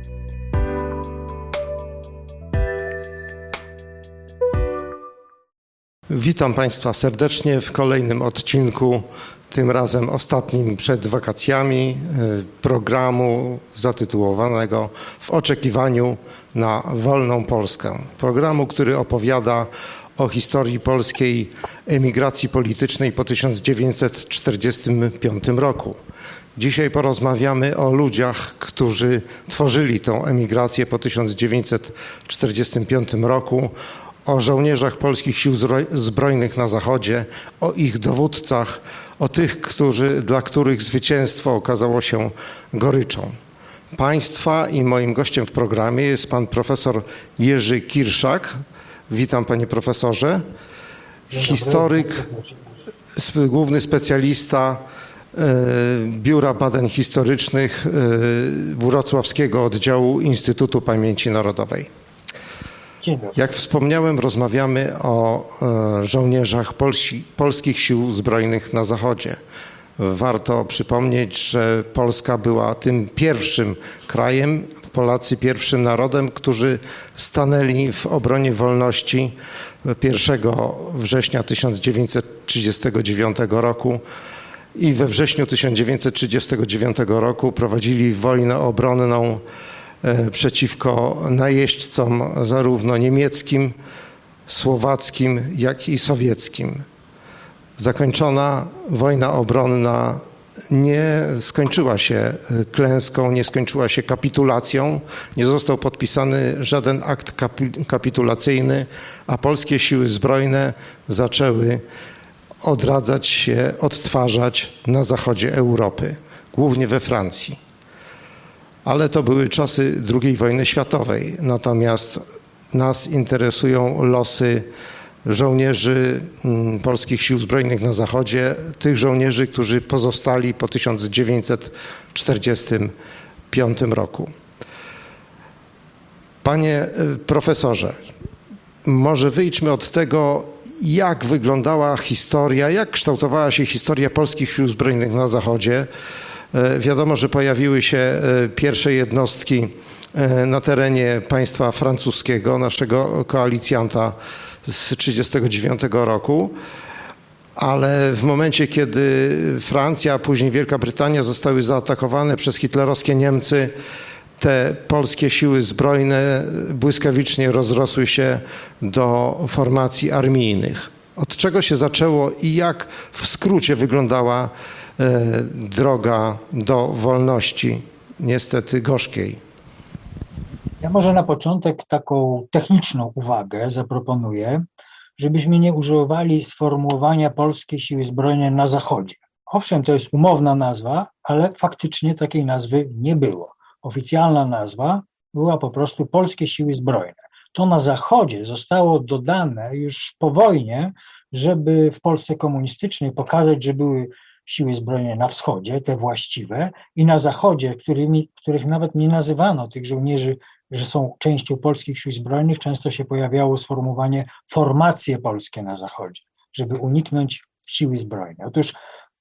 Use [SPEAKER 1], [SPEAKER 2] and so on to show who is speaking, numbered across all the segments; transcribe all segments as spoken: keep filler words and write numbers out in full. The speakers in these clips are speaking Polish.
[SPEAKER 1] Witam Państwa serdecznie w kolejnym odcinku, tym razem ostatnim przed wakacjami, programu zatytułowanego W oczekiwaniu na wolną Polskę. Programu, który opowiada o historii polskiej emigracji politycznej po tysiąc dziewięćset czterdziestym piątym roku. Dzisiaj porozmawiamy o ludziach, którzy tworzyli tę emigrację po tysiąc dziewięćset czterdziestym piątym roku, o żołnierzach polskich sił zbrojnych na Zachodzie, o ich dowódcach, o tych, którzy, dla których zwycięstwo okazało się goryczą. Państwa i moim gościem w programie jest pan profesor Jerzy Kirszak. Witam, panie profesorze. Historyk, główny specjalista Biura Badań Historycznych Wrocławskiego Oddziału Instytutu Pamięci Narodowej. Jak wspomniałem, rozmawiamy o żołnierzach Polsi, polskich sił zbrojnych na Zachodzie. Warto przypomnieć, że Polska była tym pierwszym krajem, Polacy pierwszym narodem, którzy stanęli w obronie wolności pierwszego września tysiąc dziewięćset trzydziestego dziewiątego roku i we wrześniu tysiąc dziewięćset trzydziestego dziewiątego roku prowadzili wojnę obronną przeciwko najeźdźcom zarówno niemieckim, słowackim, jak i sowieckim. Zakończona wojna obronna nie skończyła się klęską, nie skończyła się kapitulacją, nie został podpisany żaden akt kapitulacyjny, a polskie siły zbrojne zaczęły odradzać się, odtwarzać na zachodzie Europy, głównie we Francji. Ale to były czasy drugiej wojny światowej, natomiast nas interesują losy żołnierzy polskich sił zbrojnych na Zachodzie, tych żołnierzy, którzy pozostali po tysiąc dziewięćset czterdziestym piątym roku. Panie profesorze, może wyjdźmy od tego, jak wyglądała historia, jak kształtowała się historia polskich sił zbrojnych na Zachodzie. Wiadomo, że pojawiły się pierwsze jednostki na terenie państwa francuskiego, naszego koalicjanta z tysiąc dziewięćset trzydziestego dziewiątego roku, ale w momencie, kiedy Francja, a później Wielka Brytania zostały zaatakowane przez hitlerowskie Niemcy, te polskie siły zbrojne błyskawicznie rozrosły się do formacji armijnych. Od czego się zaczęło i jak w skrócie wyglądała droga do wolności, niestety gorzkiej?
[SPEAKER 2] Ja może na początek taką techniczną uwagę zaproponuję, żebyśmy nie używali sformułowania polskie siły zbrojne na Zachodzie. Owszem, to jest umowna nazwa, ale faktycznie takiej nazwy nie było. Oficjalna nazwa była po prostu polskie siły zbrojne. To na Zachodzie zostało dodane już po wojnie, żeby w Polsce komunistycznej pokazać, że były siły zbrojne na wschodzie, te właściwe, i na zachodzie, którymi, których nawet nie nazywano tych żołnierzy, że są częścią polskich sił zbrojnych, często się pojawiało sformułowanie formacje polskie na zachodzie, żeby uniknąć siły zbrojne. Otóż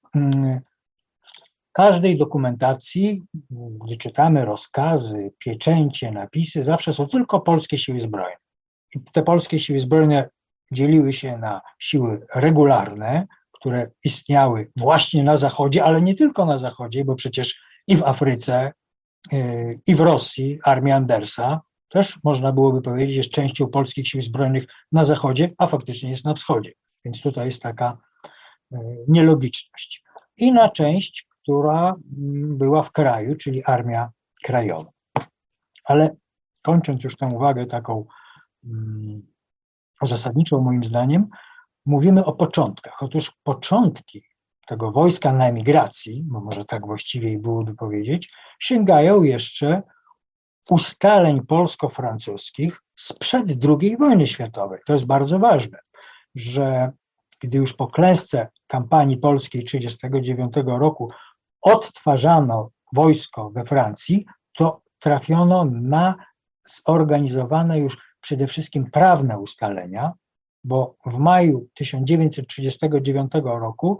[SPEAKER 2] w każdej dokumentacji, gdy czytamy rozkazy, pieczęcie, napisy, zawsze są tylko polskie siły zbrojne. I te polskie siły zbrojne dzieliły się na siły regularne, które istniały właśnie na Zachodzie, ale nie tylko na Zachodzie, bo przecież i w Afryce, i w Rosji armia Andersa też, można byłoby powiedzieć, jest częścią polskich sił zbrojnych na Zachodzie, a faktycznie jest na wschodzie. Więc tutaj jest taka nielogiczność. Inna część, która była w kraju, czyli Armia Krajowa. Ale kończąc już tę uwagę taką zasadniczą moim zdaniem, mówimy o początkach. Otóż początki tego wojska na emigracji, bo może tak właściwie byłoby powiedzieć, sięgają jeszcze ustaleń polsko-francuskich sprzed drugiej wojny światowej. To jest bardzo ważne, że gdy już po klęsce kampanii polskiej tysiąc dziewięćset trzydziestego dziewiątego roku odtwarzano wojsko we Francji, to trafiono na zorganizowane już przede wszystkim prawne ustalenia, bo w maju tysiąc dziewięćset trzydziestego dziewiątego roku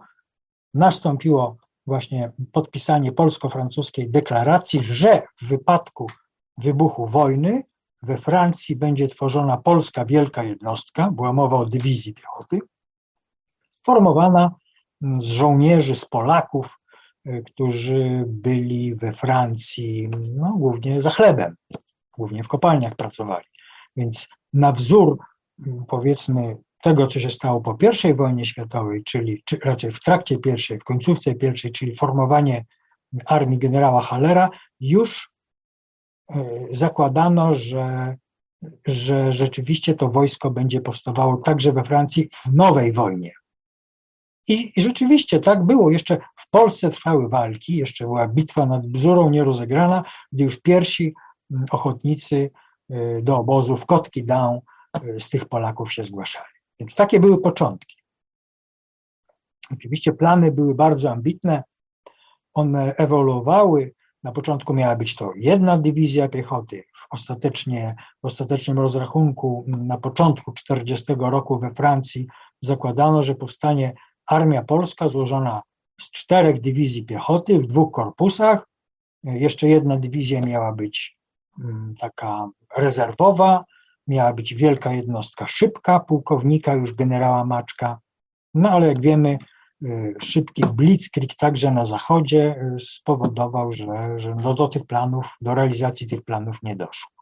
[SPEAKER 2] nastąpiło właśnie podpisanie polsko-francuskiej deklaracji, że w wypadku wybuchu wojny we Francji będzie tworzona polska wielka jednostka, była mowa o dywizji piechoty, formowana z żołnierzy, z Polaków, którzy byli we Francji no, głównie za chlebem, głównie w kopalniach pracowali. Więc na wzór, powiedzmy, tego, co się stało po pierwszej wojnie światowej, czyli czy raczej w trakcie pierwszej, w końcówce pierwszej, czyli formowanie armii generała Hallera, już zakładano, że, że rzeczywiście to wojsko będzie powstawało także we Francji w nowej wojnie. I, I rzeczywiście tak było. Jeszcze w Polsce trwały walki, jeszcze była bitwa nad Bzurą nierozegrana, gdy już pierwsi ochotnicy do obozów Kotki Dam z tych Polaków się zgłaszali. Więc takie były początki. Oczywiście plany były bardzo ambitne, one ewoluowały. Na początku miała być to jedna dywizja piechoty. W, ostatecznie, w ostatecznym rozrachunku na początku czterdziestego roku we Francji zakładano, że powstanie armia polska złożona z czterech dywizji piechoty w dwóch korpusach. Jeszcze jedna dywizja miała być taka rezerwowa, miała być wielka jednostka szybka, pułkownika już generała Maczka. No ale jak wiemy, szybki blitzkrieg także na zachodzie spowodował, że, że do, do tych planów, do realizacji tych planów nie doszło.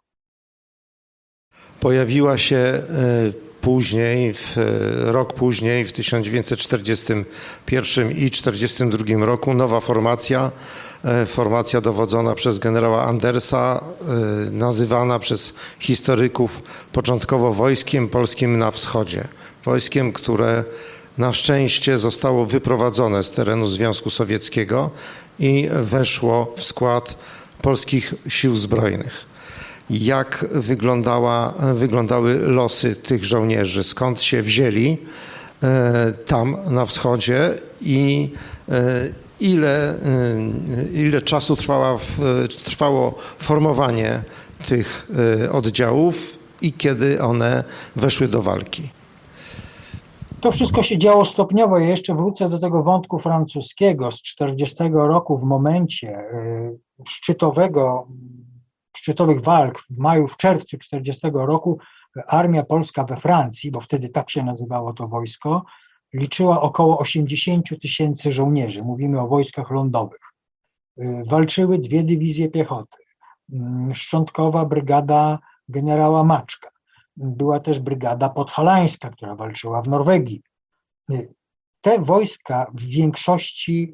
[SPEAKER 1] Pojawiła się później, w, rok później, w tysiąc dziewięćset czterdziestym pierwszym i czterdziestym drugim roku nowa formacja, formacja dowodzona przez generała Andersa, nazywana przez historyków początkowo Wojskiem Polskim na Wschodzie. Wojskiem, które na szczęście zostało wyprowadzone z terenu Związku Sowieckiego i weszło w skład polskich sił zbrojnych. Jak wyglądała, wyglądały losy tych żołnierzy? Skąd się wzięli e, tam na wschodzie i e, ile, e, ile czasu trwała, trwało formowanie tych e, oddziałów i kiedy one weszły do walki?
[SPEAKER 2] To wszystko się działo stopniowo. Ja jeszcze wrócę do tego wątku francuskiego z czterdziestego roku w momencie szczytowego, szczytowych walk w maju, w czerwcu czterdziestego roku armia polska we Francji, bo wtedy tak się nazywało to wojsko, liczyła około osiemdziesiąt tysięcy żołnierzy. Mówimy o wojskach lądowych. Walczyły dwie dywizje piechoty. Szczątkowa brygada generała Maczka. Była też brygada podhalańska, która walczyła w Norwegii. Te wojska w większości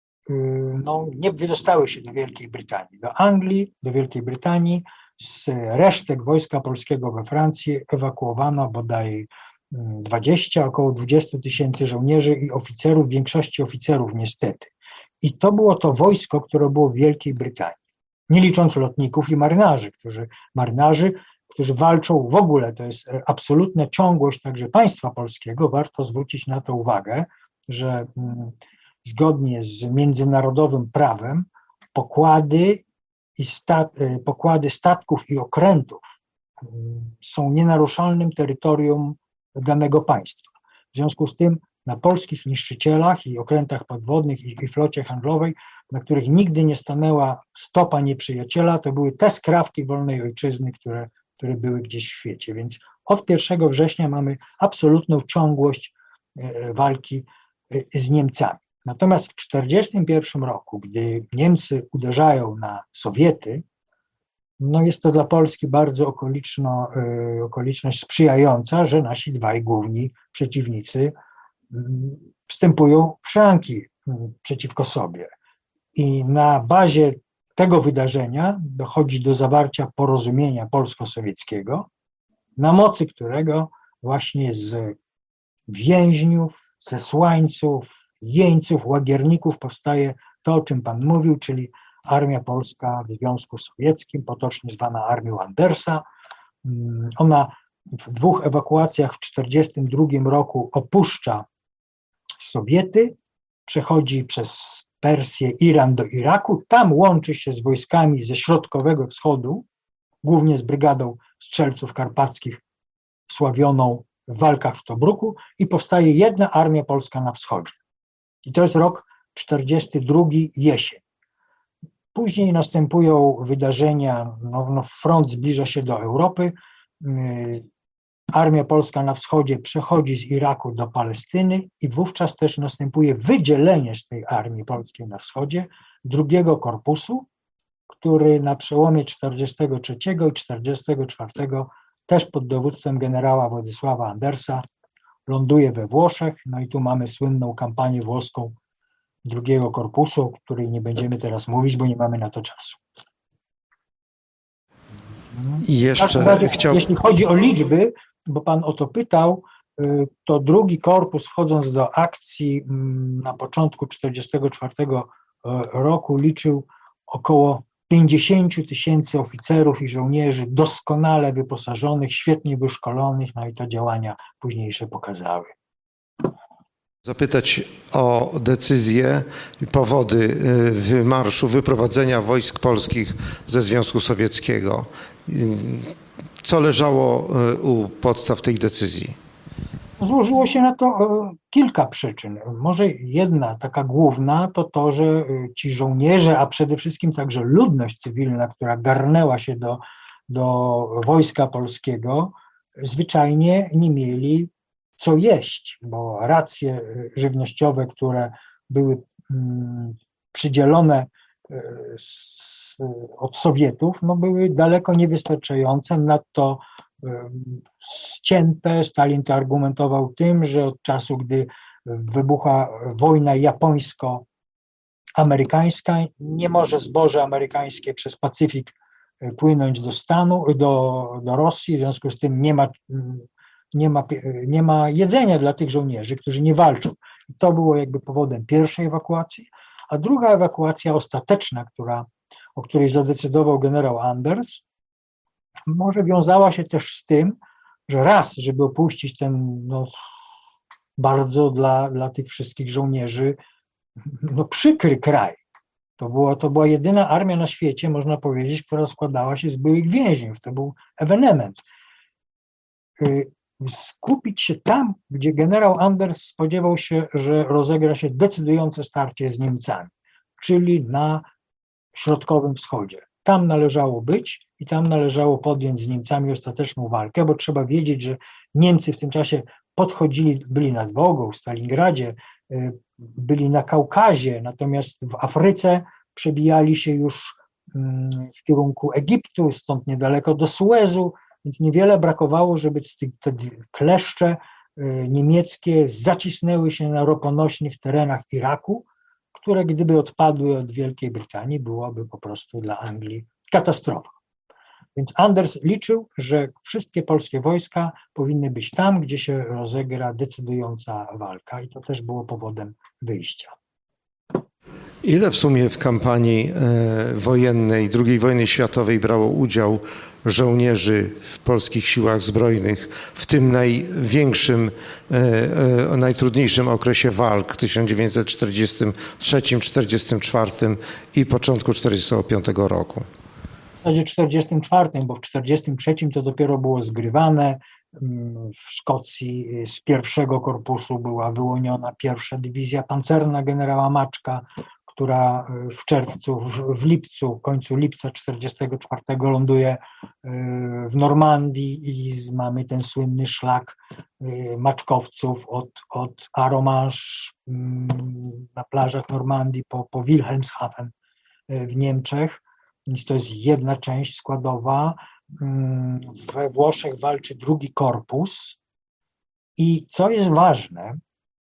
[SPEAKER 2] no, nie wydostały się do Wielkiej Brytanii. Do Anglii, do Wielkiej Brytanii, z resztek wojska polskiego we Francji ewakuowano bodaj dwadzieścia, około dwadzieścia tysięcy żołnierzy i oficerów, w większości oficerów niestety. I to było to wojsko, które było w Wielkiej Brytanii. Nie licząc lotników i marynarzy, którzy, marynarzy, którzy walczą w ogóle, to jest absolutna ciągłość także państwa polskiego. Warto zwrócić na to uwagę, że zgodnie z międzynarodowym prawem pokłady, i stat, pokłady statków i okrętów są nienaruszalnym terytorium danego państwa. W związku z tym na polskich niszczycielach i okrętach podwodnych i, i flocie handlowej, na których nigdy nie stanęła stopa nieprzyjaciela, to były te skrawki wolnej ojczyzny, które, które były gdzieś w świecie. Więc od pierwszego września mamy absolutną ciągłość walki z Niemcami. Natomiast w tysiąc dziewięćset czterdziestym pierwszym roku, gdy Niemcy uderzają na Sowiety, no jest to dla Polski bardzo okoliczno, okoliczność sprzyjająca, że nasi dwaj główni przeciwnicy wstępują w szranki przeciwko sobie. I na bazie tego wydarzenia dochodzi do zawarcia porozumienia polsko-sowieckiego, na mocy którego właśnie z więźniów, zesłańców, jeńców, łagierników powstaje to, o czym Pan mówił, czyli Armia Polska w Związku Sowieckim, potocznie zwana Armią Andersa. Ona w dwóch ewakuacjach w tysiąc dziewięćset czterdziestym drugim roku opuszcza Sowiety, przechodzi przez Persję, Iran do Iraku, tam łączy się z wojskami ze środkowego wschodu, głównie z brygadą strzelców karpackich wsławioną w walkach w Tobruku i powstaje jedna armia polska na wschodzie. I to jest rok czterdziesty drugi jesień. Później następują wydarzenia, no, no front zbliża się do Europy, armia polska na wschodzie przechodzi z Iraku do Palestyny i wówczas też następuje wydzielenie z tej armii polskiej na wschodzie drugiego korpusu, który na przełomie czterdziestego trzeciego i czterdziestego czwartego też pod dowództwem generała Władysława Andersa ląduje we Włoszech. No i tu mamy słynną kampanię włoską drugiego korpusu, o której nie będziemy teraz mówić, bo nie mamy na to czasu.
[SPEAKER 1] I jeszcze
[SPEAKER 2] razie,
[SPEAKER 1] chciał...
[SPEAKER 2] Jeśli chodzi o liczby, bo pan o to pytał, to drugi korpus, wchodząc do akcji na początku czterdziestego czwartego roku, liczył około pięćdziesiąt tysięcy oficerów i żołnierzy doskonale wyposażonych, świetnie wyszkolonych, no i to działania późniejsze pokazały.
[SPEAKER 1] Zapytać o decyzję i powody wymarszu, wyprowadzenia wojsk polskich ze Związku Sowieckiego. Co leżało u podstaw tej decyzji?
[SPEAKER 2] Złożyło się na to kilka przyczyn. Może jedna, taka główna, to to, że ci żołnierze, a przede wszystkim także ludność cywilna, która garnęła się do, do wojska polskiego, zwyczajnie nie mieli co jeść, bo racje żywnościowe, które były przydzielone z, od Sowietów, no były daleko niewystarczające, nadto ścięte. Stalin to argumentował tym, że od czasu, gdy wybucha wojna japońsko-amerykańska, nie może zboże amerykańskie przez Pacyfik płynąć do stanu, do, do Rosji, w związku z tym nie ma, nie ma, nie ma jedzenia dla tych żołnierzy, którzy nie walczą. I to było jakby powodem pierwszej ewakuacji, a druga ewakuacja ostateczna, która, o której zadecydował generał Anders, może wiązała się też z tym, że raz, żeby opuścić ten no, bardzo dla, dla tych wszystkich żołnierzy no, przykry kraj. To była, to była jedyna armia na świecie, można powiedzieć, która składała się z byłych więźniów. To był ewenement. Skupić się tam, gdzie generał Anders spodziewał się, że rozegra się decydujące starcie z Niemcami, czyli na środkowym wschodzie. Tam należało być i tam należało podjąć z Niemcami ostateczną walkę, bo trzeba wiedzieć, że Niemcy w tym czasie podchodzili, byli nad Wołgą, w Stalingradzie, byli na Kaukazie, natomiast w Afryce przebijali się już w kierunku Egiptu, stąd niedaleko do Suezu, więc niewiele brakowało, żeby te kleszcze niemieckie zacisnęły się na roponośnych terenach Iraku, które gdyby odpadły od Wielkiej Brytanii, byłoby po prostu dla Anglii katastrofa. Więc Anders liczył, że wszystkie polskie wojska powinny być tam, gdzie się rozegra decydująca walka i to też było powodem wyjścia.
[SPEAKER 1] Ile w sumie w kampanii wojennej drugiej wojny światowej brało udział żołnierzy w polskich siłach zbrojnych, w tym największym, najtrudniejszym okresie walk tysiąc dziewięćset czterdziestym trzecim czterdziestym czwartym i początku czterdziestego piątego roku?
[SPEAKER 2] W zasadzie czterdziestym czwartym, bo w czterdziestym trzecim to dopiero było zgrywane. W Szkocji z pierwszego korpusu była wyłoniona pierwsza dywizja pancerna generała Maczka, która w czerwcu, w, w lipcu, końcu lipca czterdziestego czwartego ląduje w Normandii i mamy ten słynny szlak maczkowców od, od Arromanches na plażach Normandii po, po Wilhelmshaven w Niemczech. Więc to jest jedna część składowa. We Włoszech walczy drugi korpus i co jest ważne,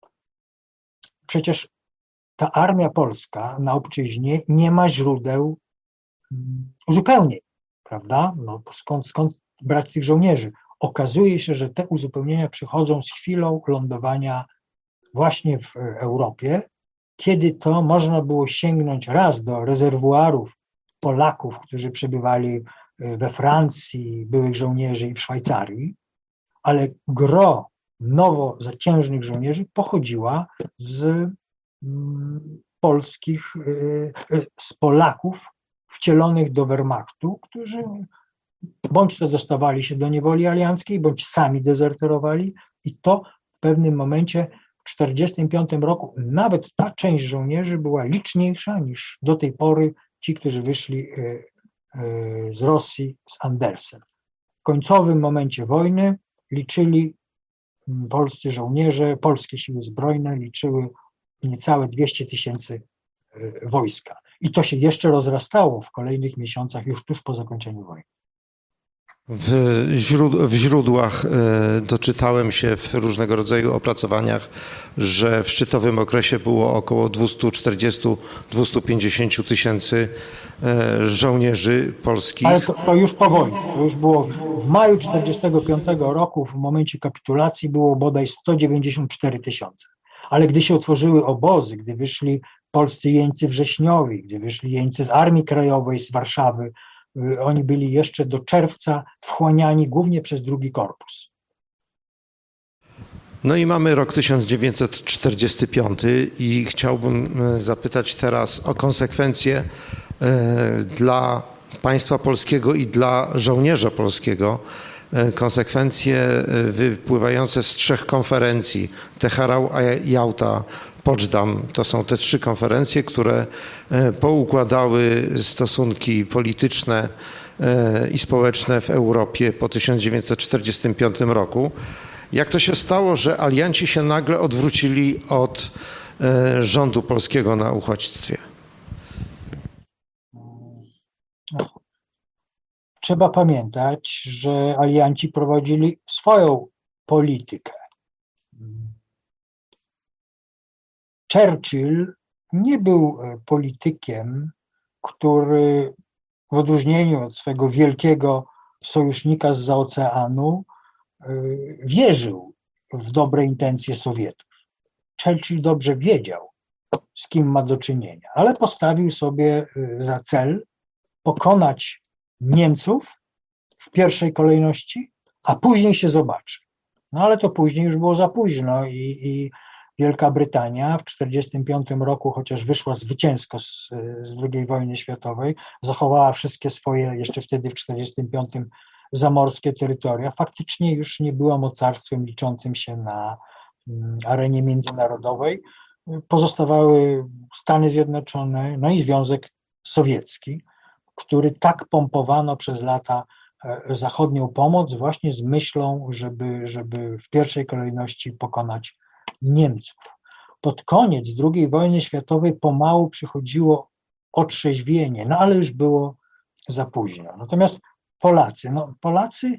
[SPEAKER 2] przecież ta armia polska na obczyźnie nie ma źródeł uzupełnień, prawda? No skąd, skąd brać tych żołnierzy? Okazuje się, że te uzupełnienia przychodzą z chwilą lądowania właśnie w Europie, kiedy to można było sięgnąć raz do rezerwuarów Polaków, którzy przebywali we Francji, byłych żołnierzy i w Szwajcarii, ale gro nowo zaciężnych żołnierzy pochodziła z polskich, z Polaków wcielonych do Wehrmachtu, którzy bądź to dostawali się do niewoli alianckiej, bądź sami dezerterowali i to w pewnym momencie w tysiąc dziewięćset czterdziestym piątym roku nawet ta część żołnierzy była liczniejsza niż do tej pory ci, którzy wyszli z Rosji z Andersem. W końcowym momencie wojny liczyli polscy żołnierze, polskie siły zbrojne liczyły niecałe dwieście tysięcy wojska. I to się jeszcze rozrastało w kolejnych miesiącach, już tuż po zakończeniu wojny.
[SPEAKER 1] W, źród w źródłach e, doczytałem się w różnego rodzaju opracowaniach, że w szczytowym okresie było około dwieście czterdzieści do dwustu pięćdziesięciu tysięcy e, żołnierzy polskich.
[SPEAKER 2] Ale to, to już po wojnie, to już było w maju tysiąc dziewięćset czterdziestego piątego roku, w momencie kapitulacji było bodaj sto dziewięćdziesiąt cztery tysiące. Ale gdy się otworzyły obozy, gdy wyszli polscy jeńcy wrześniowi, gdy wyszli jeńcy z Armii Krajowej, z Warszawy, oni byli jeszcze do czerwca wchłaniani głównie przez drugi korpus.
[SPEAKER 1] No i mamy rok tysiąc dziewięćset czterdziesty piąty i chciałbym zapytać teraz o konsekwencje dla państwa polskiego i dla żołnierza polskiego, konsekwencje wypływające z trzech konferencji, Teherał, Jałta, Poczdam. To są te trzy konferencje, które poukładały stosunki polityczne i społeczne w Europie po tysiąc dziewięćset czterdziestym piątym roku. Jak to się stało, że alianci się nagle odwrócili od rządu polskiego na uchodźstwie?
[SPEAKER 2] Trzeba pamiętać, że alianci prowadzili swoją politykę. Churchill nie był politykiem, który w odróżnieniu od swego wielkiego sojusznika zza oceanu wierzył w dobre intencje Sowietów. Churchill dobrze wiedział, z kim ma do czynienia, ale postawił sobie za cel pokonać Niemców w pierwszej kolejności, a później się zobaczy. No ale to później już było za późno i, i Wielka Brytania w tysiąc dziewięćset czterdziestym piątym roku, chociaż wyszła zwycięsko z, z drugiej wojny światowej, zachowała wszystkie swoje, jeszcze wtedy w tysiąc dziewięćset czterdziestym piątym zamorskie terytoria, faktycznie już nie była mocarstwem liczącym się na arenie międzynarodowej. Pozostawały Stany Zjednoczone, no i Związek Sowiecki, który tak pompowano przez lata zachodnią pomoc właśnie z myślą, żeby, żeby w pierwszej kolejności pokonać Niemców. Pod koniec drugiej wojny światowej pomału przychodziło otrzeźwienie, no ale już było za późno. Natomiast Polacy, no Polacy,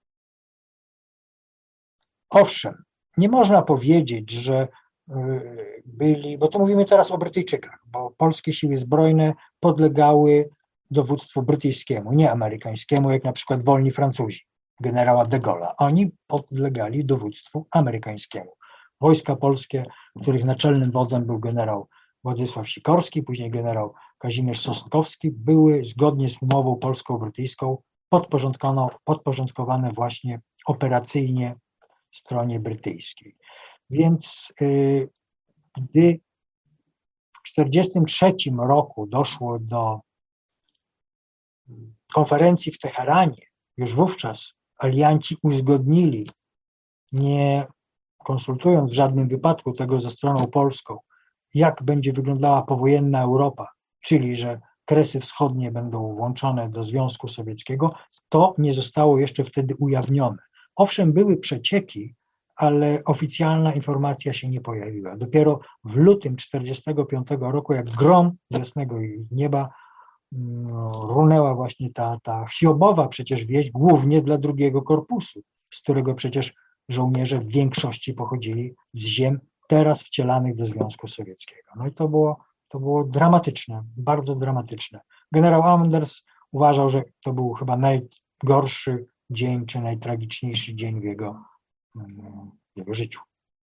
[SPEAKER 2] owszem, nie można powiedzieć, że byli, bo to mówimy teraz o Brytyjczykach, bo polskie siły zbrojne podlegały dowództwu brytyjskiemu, nie amerykańskiemu, jak na przykład wolni Francuzi, generała de Gaulle'a. Oni podlegali dowództwu amerykańskiemu. Wojska polskie, których naczelnym wodzem był generał Władysław Sikorski, później generał Kazimierz Sosnkowski, były zgodnie z umową polsko-brytyjską podporządkowane właśnie operacyjnie stronie brytyjskiej. Więc yy, gdy w tysiąc dziewięćset czterdziestym trzecim roku doszło do konferencji w Teheranie, już wówczas alianci uzgodnili, nie konsultując w żadnym wypadku tego ze stroną polską, jak będzie wyglądała powojenna Europa, czyli że Kresy Wschodnie będą włączone do Związku Sowieckiego, to nie zostało jeszcze wtedy ujawnione. Owszem, były przecieki, ale oficjalna informacja się nie pojawiła. Dopiero w lutym tysiąc dziewięćset czterdziestego piątego roku, jak grom z jasnego nieba, no, runęła właśnie ta, ta hiobowa przecież wieść, głównie dla drugiego korpusu, z którego przecież żołnierze w większości pochodzili z ziem teraz wcielanych do Związku Sowieckiego. No i to było, to było dramatyczne, bardzo dramatyczne. Generał Anders uważał, że to był chyba najgorszy dzień, czy najtragiczniejszy dzień w jego, w jego życiu.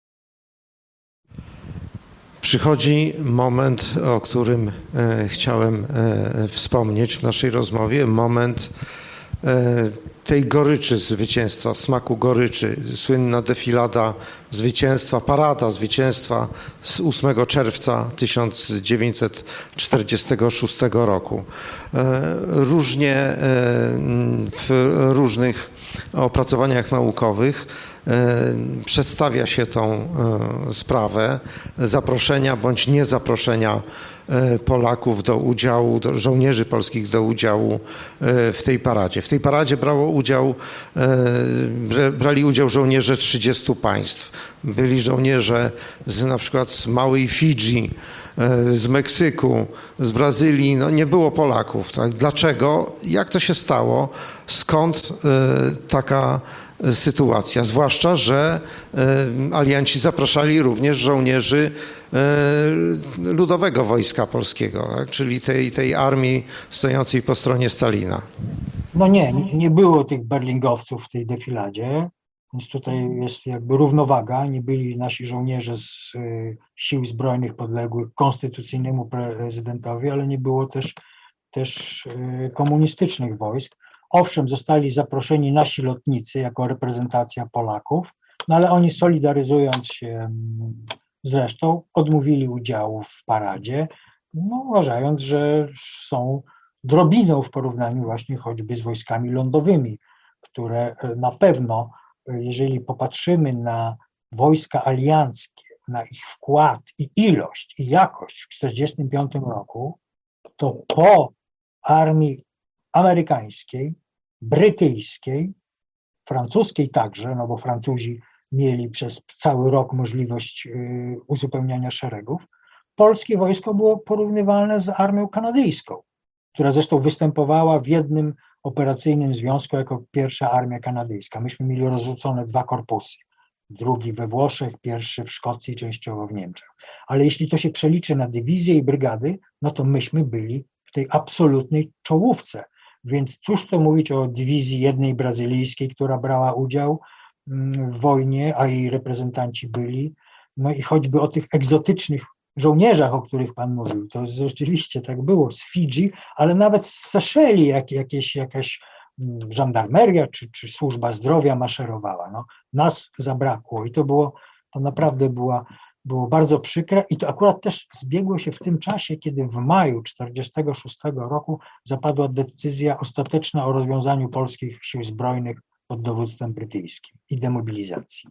[SPEAKER 1] Przychodzi moment, o którym e, chciałem e, wspomnieć w naszej rozmowie, moment e, tej goryczy zwycięstwa, smaku goryczy, słynna defilada zwycięstwa, parada zwycięstwa z ósmego czerwca tysiąc dziewięćset czterdziestego szóstego roku. E, różnie e, w różnych opracowaniach naukowych przedstawia się tą sprawę zaproszenia bądź niezaproszenia Polaków do udziału, do żołnierzy polskich do udziału w tej paradzie. W tej paradzie brało udział, brali udział żołnierze trzydziestu państw. Byli żołnierze z, na przykład z małej Fidżi, z Meksyku, z Brazylii. No nie było Polaków. Tak? Dlaczego? Jak to się stało? Skąd taka sytuacja? Zwłaszcza, że alianci zapraszali również żołnierzy Ludowego Wojska Polskiego, tak? Czyli tej, tej armii stojącej po stronie Stalina.
[SPEAKER 2] No nie, nie było tych berlingowców w tej defiladzie, więc tutaj jest jakby równowaga. Nie byli nasi żołnierze z sił zbrojnych podległych konstytucyjnemu prezydentowi, ale nie było też, też komunistycznych wojsk. Owszem, zostali zaproszeni nasi lotnicy jako reprezentacja Polaków, no ale oni, solidaryzując się z resztą, odmówili udziału w paradzie, no, uważając, że są drobiną w porównaniu właśnie choćby z wojskami lądowymi, które na pewno, jeżeli popatrzymy na wojska alianckie, na ich wkład i ilość i jakość w tysiąc dziewięćset czterdziestym piątym roku, to po armii amerykańskiej, brytyjskiej, francuskiej także, no bo Francuzi mieli przez cały rok możliwość uzupełniania szeregów, polskie wojsko było porównywalne z armią kanadyjską, która zresztą występowała w jednym operacyjnym związku jako pierwsza armia kanadyjska. Myśmy mieli rozrzucone dwa korpusy, drugi we Włoszech, pierwszy w Szkocji, częściowo w Niemczech. Ale jeśli to się przeliczy na dywizje i brygady, no to myśmy byli w tej absolutnej czołówce. Więc cóż to mówić o dywizji jednej brazylijskiej, która brała udział w wojnie, a jej reprezentanci byli, no i choćby o tych egzotycznych żołnierzach, o których pan mówił, to rzeczywiście tak było, z Fidżi, ale nawet z Seszeli jak, jakieś, jakaś żandarmeria czy, czy służba zdrowia maszerowała. No, nas zabrakło i to było, to naprawdę była, było bardzo przykre i to akurat też zbiegło się w tym czasie, kiedy w maju tysiąc dziewięćset czterdziestego szóstego roku zapadła decyzja ostateczna o rozwiązaniu polskich sił zbrojnych pod dowództwem brytyjskim i demobilizacji.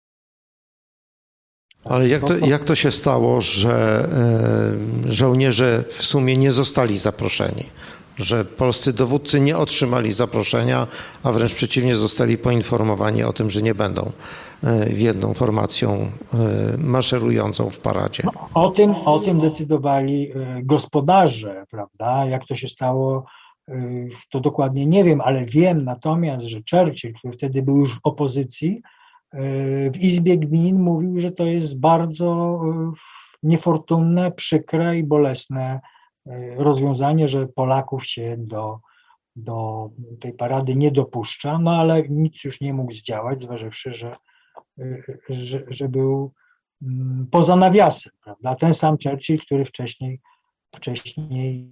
[SPEAKER 1] Ale jak to, jak to się stało, że żołnierze w sumie nie zostali zaproszeni? Że polscy dowódcy nie otrzymali zaproszenia, a wręcz przeciwnie, zostali poinformowani o tym, że nie będą jedną formacją maszerującą w paradzie?
[SPEAKER 2] No, o tym, o tym decydowali gospodarze, prawda? Jak to się stało, to dokładnie nie wiem, ale wiem natomiast, że Churchill, który wtedy był już w opozycji, w Izbie Gmin mówił, że to jest bardzo niefortunne, przykre i bolesne rozwiązanie, że Polaków się do, do tej parady nie dopuszcza, no ale nic już nie mógł zdziałać, zważywszy, że, że, że był poza nawiasem, prawda? Ten sam Churchill, który wcześniej, wcześniej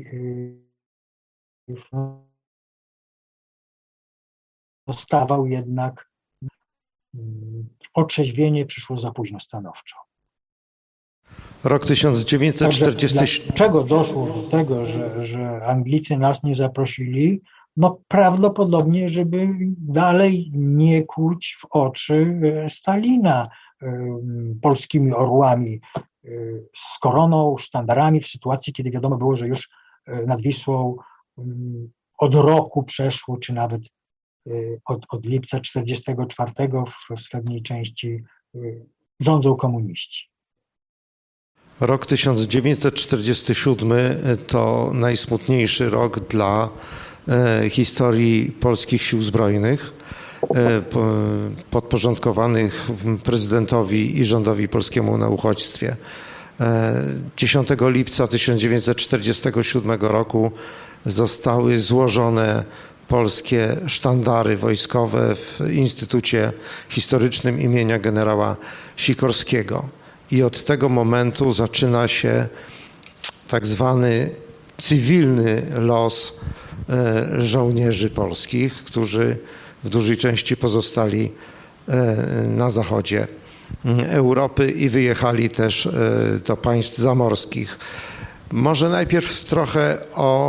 [SPEAKER 2] stawał jednak, otrzeźwienie przyszło za późno stanowczo.
[SPEAKER 1] Rok tysiąc dziewięćset czterdziesty.
[SPEAKER 2] Dlaczego doszło do tego, że, że Anglicy nas nie zaprosili? No prawdopodobnie, żeby dalej nie kłuć w oczy Stalina polskimi orłami z koroną, sztandarami w sytuacji, kiedy wiadomo było, że już nad Wisłą od roku przeszło, czy nawet od, od lipca tysiąc dziewięćset czterdziestego czwartego we wschodniej części rządzą komuniści.
[SPEAKER 1] Rok tysiąc dziewięćset czterdziesty siódmy to najsmutniejszy rok dla e, historii polskich sił zbrojnych, e, po, podporządkowanych prezydentowi i rządowi polskiemu na uchodźstwie. E, dziesiątego lipca tysiąc dziewięćset czterdziestego siódmego roku zostały złożone polskie sztandary wojskowe w Instytucie Historycznym imienia generała Sikorskiego. I od tego momentu zaczyna się tak zwany cywilny los żołnierzy polskich, którzy w dużej części pozostali na zachodzie Europy i wyjechali też do państw zamorskich. Może najpierw trochę o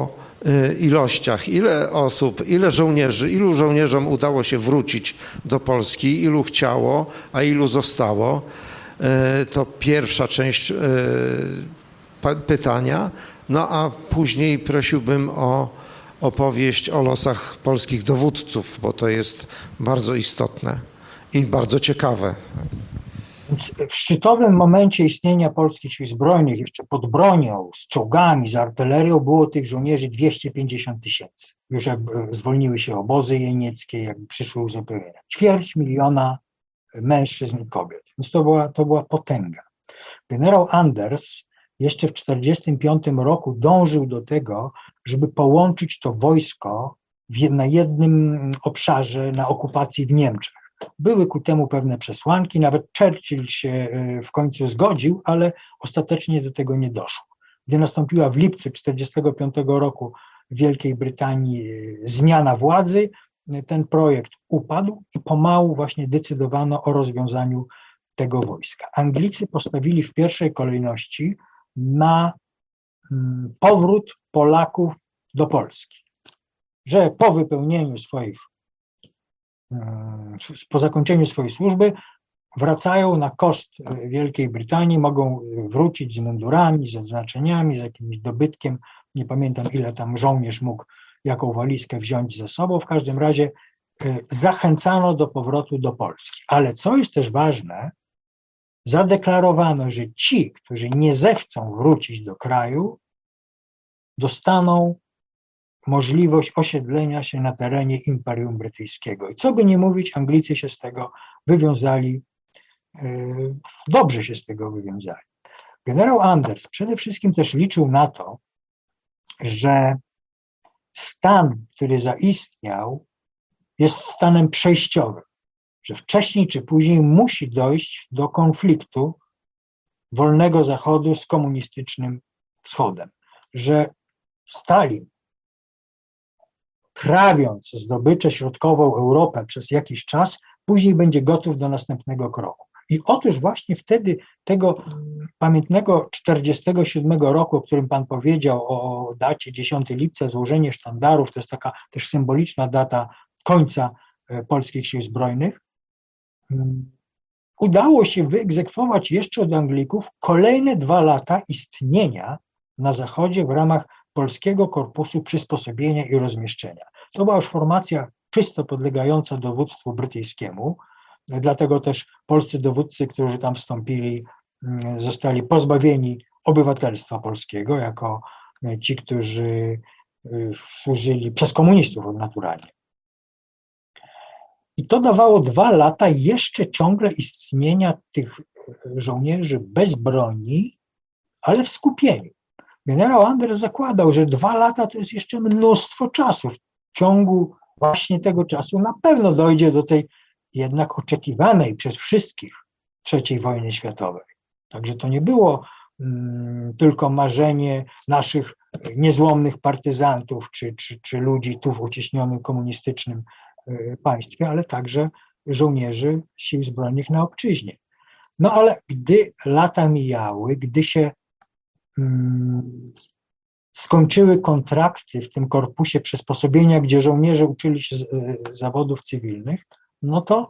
[SPEAKER 1] ilościach, ile osób, ile żołnierzy, ilu żołnierzom udało się wrócić do Polski, ilu chciało, a ilu zostało. To pierwsza część pytania. No a później prosiłbym o opowieść o losach polskich dowódców, bo to jest bardzo istotne i bardzo ciekawe.
[SPEAKER 2] W szczytowym momencie istnienia polskich sił zbrojnych, jeszcze pod bronią, z czołgami, z artylerią, było tych żołnierzy dwieście pięćdziesiąt tysięcy. Już jak zwolniły się obozy jenieckie, jak przyszły uzupełnienia. Ćwierć miliona mężczyzn i kobiet. Więc to była, to była potęga. Generał Anders jeszcze w tysiąc dziewięćset czterdziestym piątym roku dążył do tego, żeby połączyć to wojsko w, na jednym obszarze, na okupacji w Niemczech. Były ku temu pewne przesłanki, nawet Churchill się w końcu zgodził, ale ostatecznie do tego nie doszło. Gdy nastąpiła w lipcu tysiąc dziewięćset czterdziestego piątego roku w Wielkiej Brytanii zmiana władzy, ten projekt upadł i pomału właśnie decydowano o rozwiązaniu tego wojska. Anglicy postawili w pierwszej kolejności na powrót Polaków do Polski, że po wypełnieniu swoich, po zakończeniu swojej służby wracają na koszt Wielkiej Brytanii, mogą wrócić z mundurami, z odznaczeniami, z jakimś dobytkiem. Nie pamiętam, ile tam żołnierz mógł jaką walizkę wziąć ze sobą. W każdym razie zachęcano do powrotu do Polski. Ale co jest też ważne, zadeklarowano, że ci, którzy nie zechcą wrócić do kraju, dostaną możliwość osiedlenia się na terenie Imperium Brytyjskiego. I co by nie mówić, Anglicy się z tego wywiązali, dobrze się z tego wywiązali. Generał Anders przede wszystkim też liczył na to, że stan, który zaistniał, jest stanem przejściowym, że wcześniej czy później musi dojść do konfliktu wolnego Zachodu z komunistycznym Wschodem, że Stalin, trawiąc zdobycze środkową Europę przez jakiś czas, później będzie gotów do następnego kroku. I otóż właśnie wtedy tego pamiętnego czterdziestego siódmego roku, o którym pan powiedział, o dacie dziesiątego lipca, złożenie sztandarów, to jest taka też symboliczna data końca polskich sił zbrojnych, udało się wyegzekwować jeszcze od Anglików kolejne dwa lata istnienia na Zachodzie w ramach Polskiego Korpusu Przysposobienia i Rozmieszczenia. To była już formacja czysto podlegająca dowództwu brytyjskiemu, dlatego też polscy dowódcy, którzy tam wstąpili, zostali pozbawieni obywatelstwa polskiego jako ci, którzy służyli przez komunistów naturalnie. I to dawało dwa lata jeszcze ciągle istnienia tych żołnierzy bez broni, ale w skupieniu. Generał Anders zakładał, że dwa lata to jest jeszcze mnóstwo czasu. W ciągu właśnie tego czasu na pewno dojdzie do tej jednak oczekiwanej przez wszystkich trzeciej wojny światowej. Także to nie było mm, tylko marzenie naszych niezłomnych partyzantów czy, czy, czy ludzi tu w uciśnionym komunistycznym y, państwie, ale także żołnierzy sił zbrojnych na obczyźnie. No ale gdy lata mijały, gdy się mm, skończyły kontrakty w tym korpusie przysposobienia, gdzie żołnierze uczyli się z, y, zawodów cywilnych, no to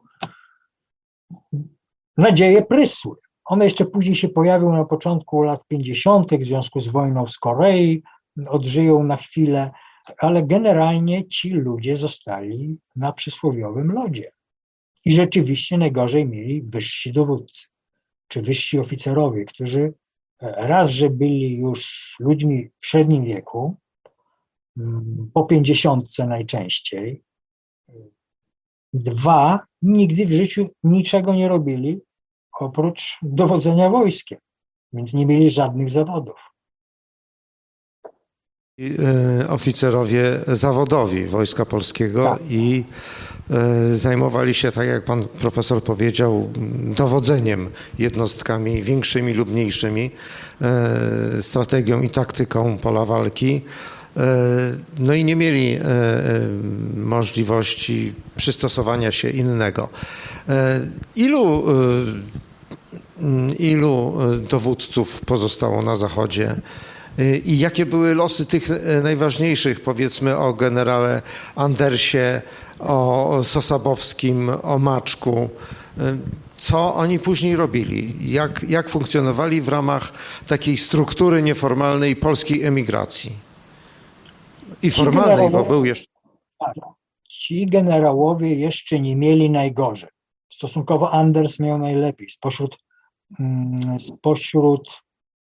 [SPEAKER 2] nadzieje prysły. One jeszcze później się pojawią na początku lat pięćdziesiątych w związku z wojną z Korei, odżyją na chwilę, ale generalnie ci ludzie zostali na przysłowiowym lodzie. I rzeczywiście najgorzej mieli wyżsi dowódcy, czy wyżsi oficerowie, którzy raz, że byli już ludźmi w średnim wieku, po pięćdziesiątce najczęściej, dwa, nigdy w życiu niczego nie robili oprócz dowodzenia wojskiem, więc nie mieli żadnych zawodów.
[SPEAKER 1] I, y, oficerowie zawodowi Wojska Polskiego tak. i y, zajmowali się, tak jak pan profesor powiedział, dowodzeniem jednostkami większymi lub mniejszymi, y, strategią i taktyką pola walki. No i nie mieli możliwości przystosowania się innego. Ilu, ilu dowódców pozostało na Zachodzie I jakie były losy tych najważniejszych, powiedzmy o generale Andersie, o Sosabowskim, o Maczku? Co oni później robili? Jak, jak funkcjonowali w ramach takiej struktury nieformalnej polskiej emigracji? I formalnej, bo był jeszcze...
[SPEAKER 2] Ci generałowie jeszcze nie mieli najgorzej. Stosunkowo Anders miał najlepiej. Spośród, spośród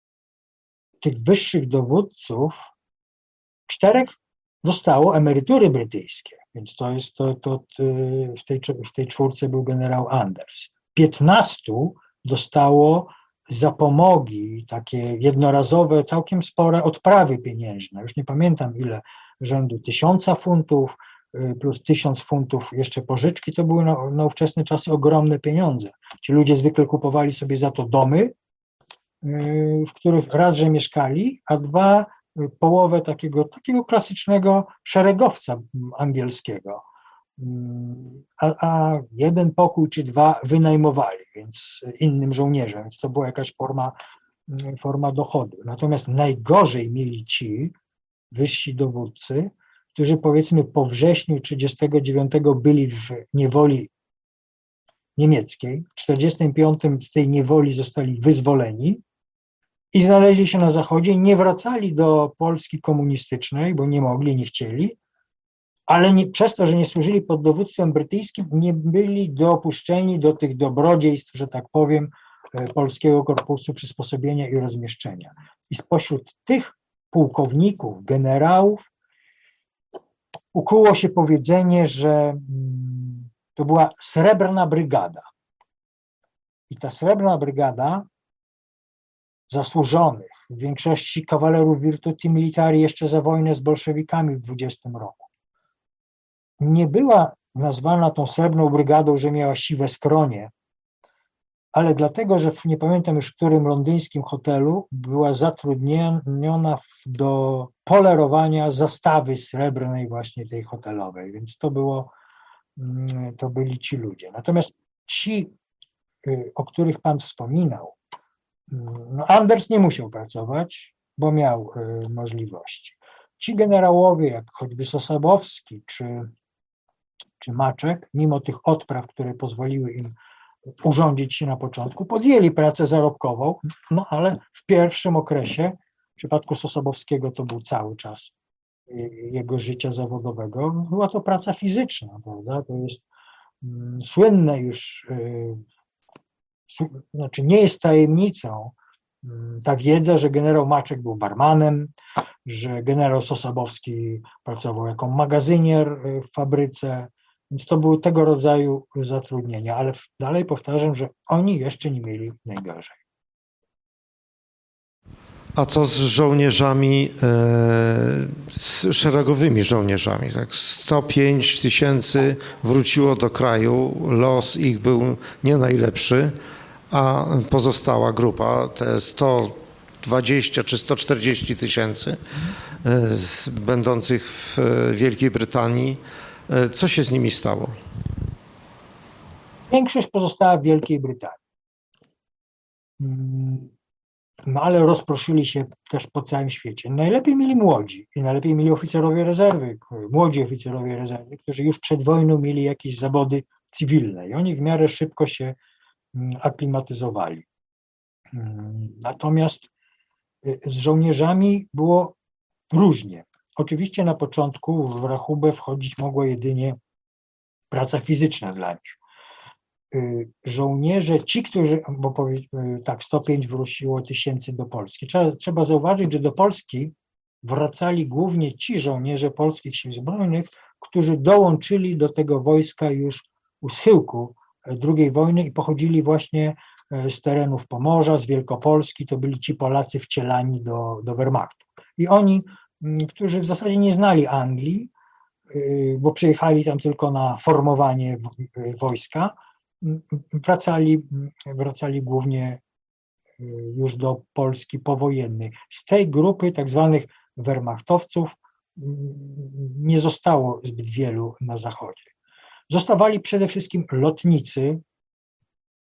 [SPEAKER 2] tych wyższych dowódców czterech dostało emerytury brytyjskie, więc to jest to, to w, tej, w tej czwórce był generał Anders. Piętnastu dostało zapomogi, takie jednorazowe, całkiem spore odprawy pieniężne. Już nie pamiętam ile, rzędu tysiąca funtów plus tysiąc funtów jeszcze pożyczki, to były na, na ówczesne czasy ogromne pieniądze. Ci ludzie zwykle kupowali sobie za to domy, w których raz, że mieszkali, a dwa, połowę takiego, takiego klasycznego szeregowca angielskiego. A, a jeden pokój czy dwa wynajmowali, więc innym żołnierzom, więc to była jakaś forma, forma dochodu. Natomiast najgorzej mieli ci wyżsi dowódcy, którzy powiedzmy po wrześniu tysiąc dziewięćset trzydziestego dziewiątego byli w niewoli niemieckiej, w czterdziestym piątym z tej niewoli zostali wyzwoleni i znaleźli się na Zachodzie, nie wracali do Polski komunistycznej, bo nie mogli, nie chcieli, ale nie, przez to, że nie służyli pod dowództwem brytyjskim, nie byli dopuszczeni do tych dobrodziejstw, że tak powiem, Polskiego Korpusu Przysposobienia i Rozmieszczenia. I spośród tych pułkowników, generałów ukuło się powiedzenie, że to była Srebrna Brygada. I ta Srebrna Brygada zasłużonych, w większości kawalerów Virtuti Militari jeszcze za wojnę z bolszewikami w dwudziestym roku, nie była nazwana tą Srebrną Brygadą, że miała siwe skronie, ale dlatego, że w nie pamiętam już w którym londyńskim hotelu była zatrudniona do polerowania zastawy srebrnej właśnie tej hotelowej, więc to było, to byli ci ludzie. Natomiast ci, o których Pan wspominał, no Anders nie musiał pracować, bo miał możliwości. Ci generałowie, jak choćby Sosabowski czy, czy Maczek, mimo tych odpraw, które pozwoliły im urządzić się na początku, podjęli pracę zarobkową, no ale w pierwszym okresie, w przypadku Sosabowskiego to był cały czas jego życia zawodowego, była to praca fizyczna, prawda? To jest mm, słynne już, y, su, znaczy nie jest tajemnicą y, ta wiedza, że generał Maczek był barmanem, że generał Sosabowski pracował jako magazynier w fabryce, więc to były tego rodzaju zatrudnienia, ale dalej powtarzam, że oni jeszcze nie mieli najgorzej.
[SPEAKER 1] A co z żołnierzami, e, z szeregowymi żołnierzami? Tak, sto pięć tysięcy wróciło do kraju, los ich był nie najlepszy, a pozostała grupa, te sto dwadzieścia czy sto czterdzieści tysięcy e, będących w Wielkiej Brytanii, e, co się z nimi stało?
[SPEAKER 2] Większość pozostała w Wielkiej Brytanii. No ale rozproszyli się też po całym świecie. Najlepiej mieli młodzi i najlepiej mieli oficerowie rezerwy, młodzi oficerowie rezerwy, którzy już przed wojną mieli jakieś zawody cywilne i oni w miarę szybko się aklimatyzowali. Natomiast z żołnierzami było różnie. Oczywiście na początku w rachubę wchodzić mogła jedynie praca fizyczna dla nich. Żołnierze, ci, którzy, bo powiedzmy tak, sto pięć wróciło tysięcy do Polski. Trzeba, trzeba zauważyć, że do Polski wracali głównie ci żołnierze polskich sił zbrojnych, którzy dołączyli do tego wojska już u schyłku drugiej wojny i pochodzili właśnie z terenów Pomorza, z Wielkopolski, to byli ci Polacy wcielani do, do Wehrmachtu. I oni, którzy w zasadzie nie znali Anglii, bo przyjechali tam tylko na formowanie wojska, wracali, wracali głównie już do Polski powojennej. Z tej grupy tak zwanych wehrmachtowców nie zostało zbyt wielu na Zachodzie. Zostawali przede wszystkim lotnicy,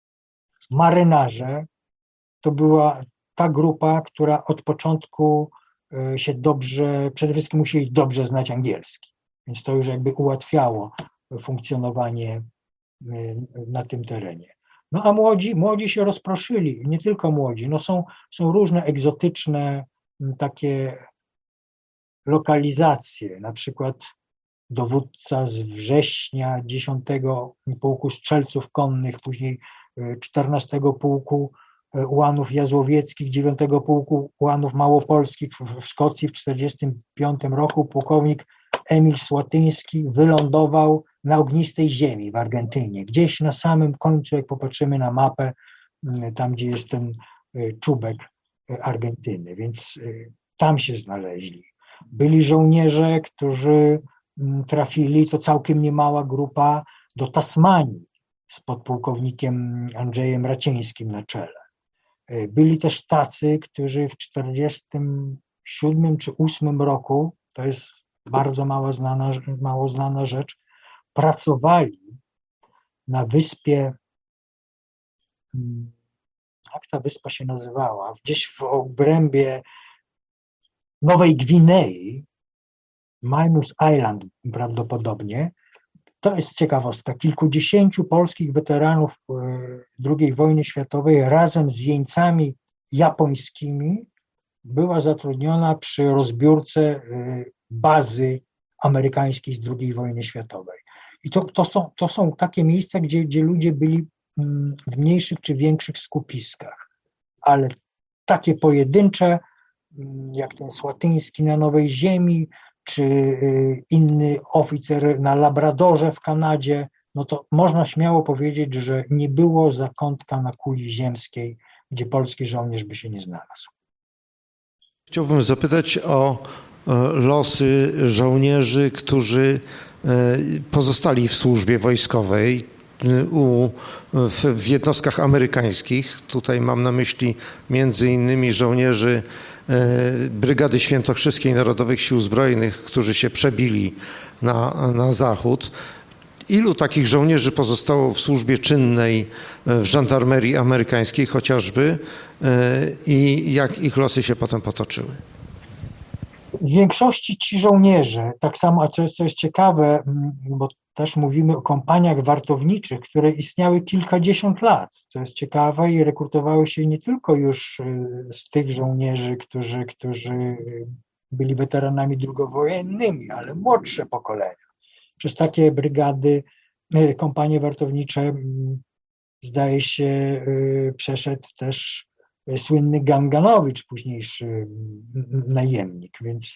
[SPEAKER 2] marynarze. To była ta grupa, która od początku się dobrze, przede wszystkim musieli dobrze znać angielski, więc to już jakby ułatwiało funkcjonowanie na tym terenie. No a młodzi, młodzi się rozproszyli, nie tylko młodzi, no są, są różne egzotyczne takie lokalizacje, na przykład dowódca z września dziesiątego Pułku Strzelców Konnych, później czternastego Pułku Ułanów Jazłowieckich, dziewiątego Pułku Ułanów Małopolskich w Szkocji w czterdziestym piątym roku, pułkownik Emil Słatyński wylądował na ognistej ziemi w Argentynie, gdzieś na samym końcu, jak popatrzymy na mapę, tam gdzie jest ten czubek Argentyny, więc tam się znaleźli. Byli żołnierze, którzy trafili, to całkiem niemała grupa, do Tasmanii z podpułkownikiem Andrzejem Racińskim na czele. Byli też tacy, którzy w czterdziestym siódmym czy ósmym roku, to jest bardzo mało znana, mało znana rzecz, pracowali na wyspie, jak ta wyspa się nazywała, gdzieś w obrębie Nowej Gwinei, Manus Island prawdopodobnie. To jest ciekawostka. Kilkudziesięciu polskich weteranów drugiej wojny światowej razem z jeńcami japońskimi była zatrudniona przy rozbiórce bazy amerykańskiej z drugiej wojny światowej. I to, to, są, to są takie miejsca, gdzie, gdzie ludzie byli w mniejszych czy większych skupiskach, ale takie pojedyncze, jak ten Słatyński na Nowej Ziemi, czy inny oficer na Labradorze w Kanadzie, no to można śmiało powiedzieć, że nie było zakątka na kuli ziemskiej, gdzie polski żołnierz by się nie znalazł.
[SPEAKER 1] Chciałbym zapytać o losy żołnierzy, którzy pozostali w służbie wojskowej u, w, w jednostkach amerykańskich. Tutaj mam na myśli między innymi żołnierzy Brygady Świętokrzyskiej Narodowych Sił Zbrojnych, którzy się przebili na, na zachód. Ilu takich żołnierzy pozostało w służbie czynnej w żandarmerii amerykańskiej chociażby i jak ich losy się potem potoczyły?
[SPEAKER 2] W większości ci żołnierze, tak samo, a co jest, co jest ciekawe, bo też mówimy o kompaniach wartowniczych, które istniały kilkadziesiąt lat, co jest ciekawe, i rekrutowały się nie tylko już z tych żołnierzy, którzy, którzy byli weteranami drugowojennymi, ale młodsze pokolenia. Przez takie brygady, kompanie wartownicze, zdaje się, przeszedł też słynny Ganganowicz, późniejszy najemnik, więc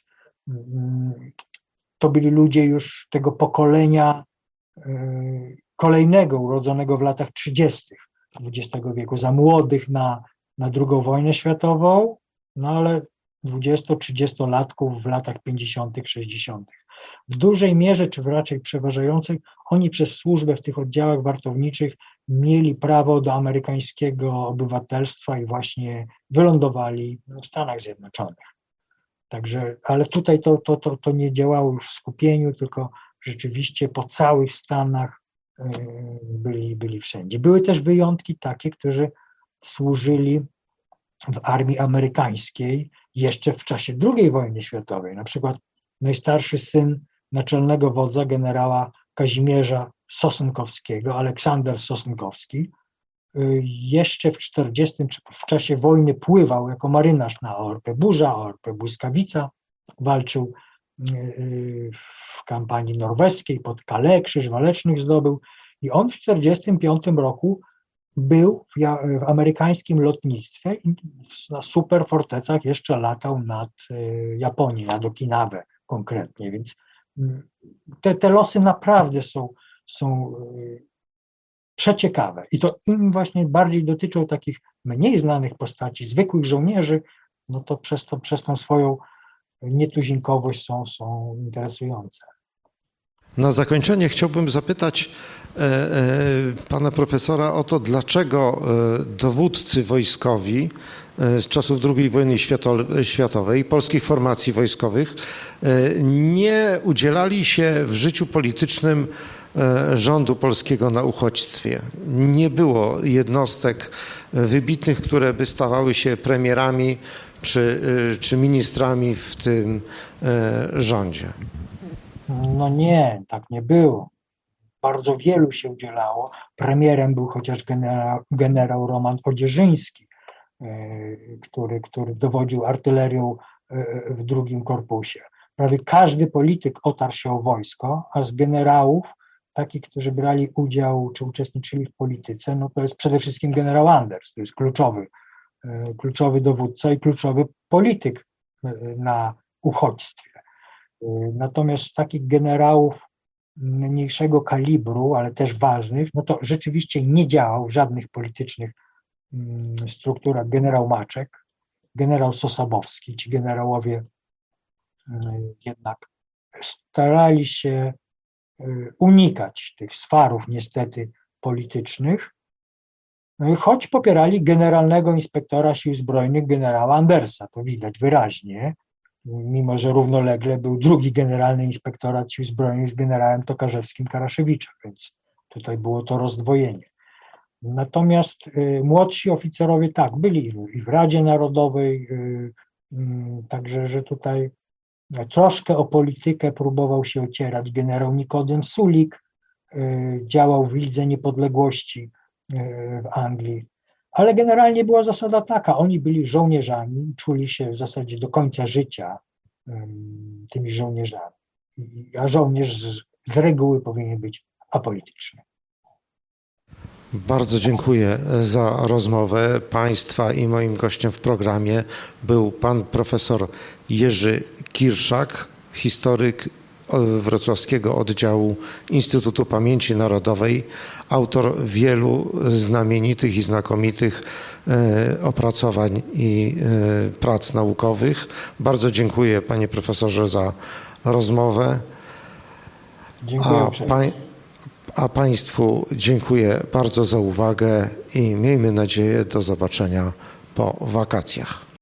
[SPEAKER 2] to byli ludzie już tego pokolenia kolejnego, urodzonego w latach trzydziestych dwudziestego wieku, za młodych na, na drugą wojnę światową, no ale dwudziesto-trzydziestolatków w latach pięćdziesiątych, sześćdziesiątych. W dużej mierze, czy raczej przeważającej, oni przez służbę w tych oddziałach wartowniczych mieli prawo do amerykańskiego obywatelstwa i właśnie wylądowali w Stanach Zjednoczonych. Także, ale tutaj to, to, to, to nie działało już w skupieniu, tylko rzeczywiście po całych Stanach byli, byli wszędzie. Były też wyjątki takie, którzy służyli w armii amerykańskiej jeszcze w czasie drugiej wojny światowej. Na przykład najstarszy syn naczelnego wodza, generała Kazimierza Sosnkowskiego, Aleksander Sosnkowski, jeszcze w czterdziestym czy w czasie wojny pływał jako marynarz na Orpę Burza, Orpę Błyskawica, walczył w kampanii norweskiej pod Calais, Krzyż Walecznych zdobył i on w czterdziestym piątym roku był w, w amerykańskim lotnictwie i na superfortecach jeszcze latał nad Japonią, nad Okinawę konkretnie, więc te, te losy naprawdę są, są przeciekawe i to im właśnie bardziej dotyczą takich mniej znanych postaci, zwykłych żołnierzy, no to przez, to, przez tą swoją nietuzinkowość są, są interesujące.
[SPEAKER 1] Na zakończenie chciałbym zapytać e, e, pana profesora o to, dlaczego e, dowódcy wojskowi e, z czasów drugiej wojny świato, światowej, polskich formacji wojskowych, e, nie udzielali się w życiu politycznym rządu polskiego na uchodźstwie. Nie było jednostek wybitnych, które by stawały się premierami czy, czy ministrami w tym rządzie.
[SPEAKER 2] No nie, tak nie było. Bardzo wielu się udzielało. Premierem był chociaż generał, generał Roman Odzierzyński, który, który dowodził artylerią w drugim korpusie. Prawie każdy polityk otarł się o wojsko, a z generałów, takich, którzy brali udział czy uczestniczyli w polityce, no to jest przede wszystkim generał Anders, to jest kluczowy, kluczowy dowódca i kluczowy polityk na uchodźstwie. Natomiast takich generałów mniejszego kalibru, ale też ważnych, no to rzeczywiście nie działał w żadnych politycznych strukturach generał Maczek, generał Sosabowski, ci generałowie jednak starali się unikać tych swarów niestety politycznych, choć popierali generalnego inspektora sił zbrojnych generała Andersa, to widać wyraźnie, mimo że równolegle był drugi generalny inspektorat sił zbrojnych z generałem Tokarzewskim-Karaszewiczem, więc tutaj było to rozdwojenie. Natomiast y, młodsi oficerowie tak, byli i w Radzie Narodowej, y, y, także że tutaj troszkę o politykę próbował się ocierać generał Nikodem Sulik, y, działał w Lidze Niepodległości y, w Anglii, ale generalnie była zasada taka, oni byli żołnierzami i czuli się w zasadzie do końca życia y, tymi żołnierzami, a żołnierz z, z reguły powinien być apolityczny.
[SPEAKER 1] Bardzo dziękuję za rozmowę Państwa i moim gościem w programie był pan profesor Jerzy Kirszak, historyk wrocławskiego oddziału Instytutu Pamięci Narodowej, autor wielu znamienitych i znakomitych opracowań i prac naukowych. Bardzo dziękuję panie profesorze za rozmowę.
[SPEAKER 2] Dziękuję
[SPEAKER 1] A
[SPEAKER 2] uprzejmie.
[SPEAKER 1] A Państwu dziękuję bardzo za uwagę i miejmy nadzieję do zobaczenia po wakacjach.